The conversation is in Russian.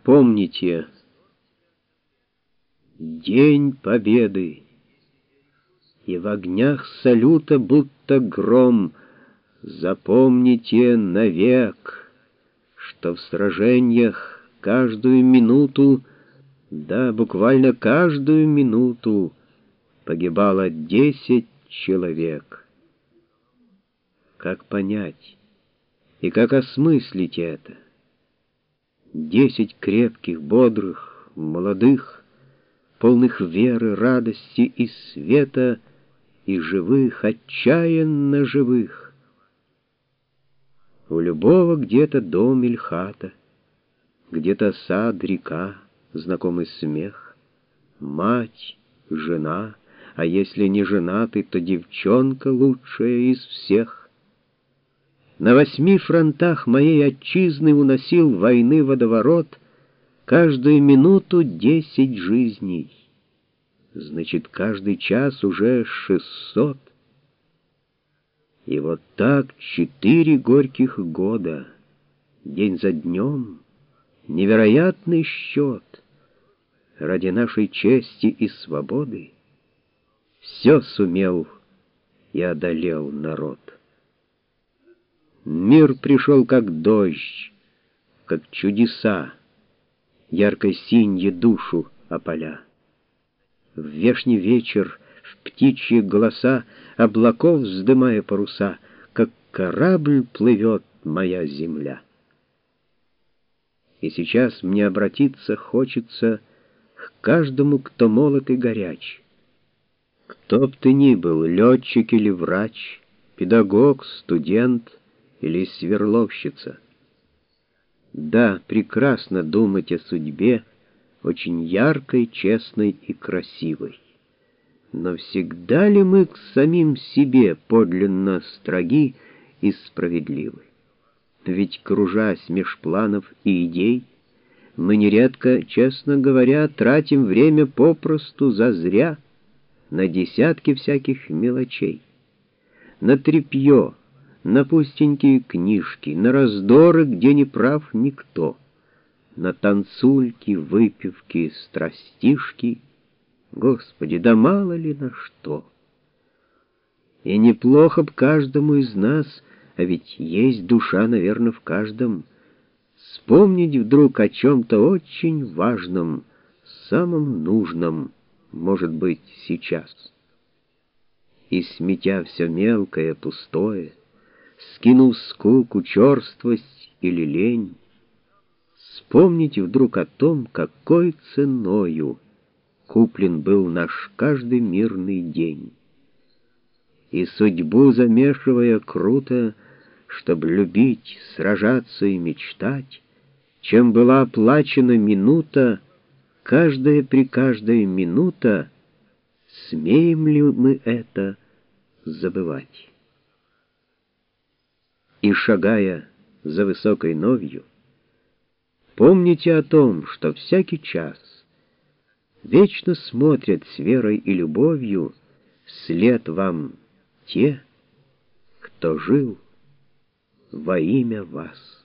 Помните, День Победы, и в огнях салюта будто гром. Запомните навек, что в сражениях каждую минуту, да, буквально каждую минуту погибало 10 человек. Как понять и как осмыслить это? 10 крепких, бодрых, молодых, полных веры, радости и света, и живых, отчаянно живых. У любого где-то дом или хата, где-то сад, река, знакомый смех, мать, жена, а если не женатый, то девчонка лучшая из всех. На 8 фронтах моей отчизны уносил войны водоворот каждую минуту 10 жизней. Значит, каждый час уже 600. И вот так 4 горьких года, день за днем, невероятный счет. Ради нашей чести и свободы все сумел и одолел народ. Мир пришел как дождь, как чудеса, яркой синье душу опаля. В вешний вечер, в птичьи голоса, облаков вздымая паруса, как корабль плывет моя земля. И сейчас мне обратиться хочется к каждому, кто молод и горяч. Кто б ты ни был, летчик или врач, педагог, студент или сверловщица. Да, прекрасно думать о судьбе, очень яркой, честной и красивой. Но всегда ли мы к самим себе подлинно строги и справедливы? Ведь, кружась меж планов и идей, мы нередко, честно говоря, тратим время попросту зазря на десятки всяких мелочей, на тряпье, на пустенькие книжки, на раздоры, где не прав никто, на танцульки, выпивки, страстишки, Господи, да мало ли на что. И неплохо б каждому из нас, а ведь есть душа, наверное, в каждом, вспомнить вдруг о чем-то очень важном, самом нужном, может быть, сейчас. И сметя все мелкое, пустое, скинув скуку, черствость или лень, вспомните вдруг о том, какой ценою куплен был наш каждый мирный день. И судьбу замешивая круто, чтоб любить, сражаться и мечтать, чем была оплачена минута, каждая при каждой минута, смеем ли мы это забывать? И шагая за высокой новью, помните о том, что всякий час вечно смотрят с верой и любовью вслед вам те, кто жил во имя вас.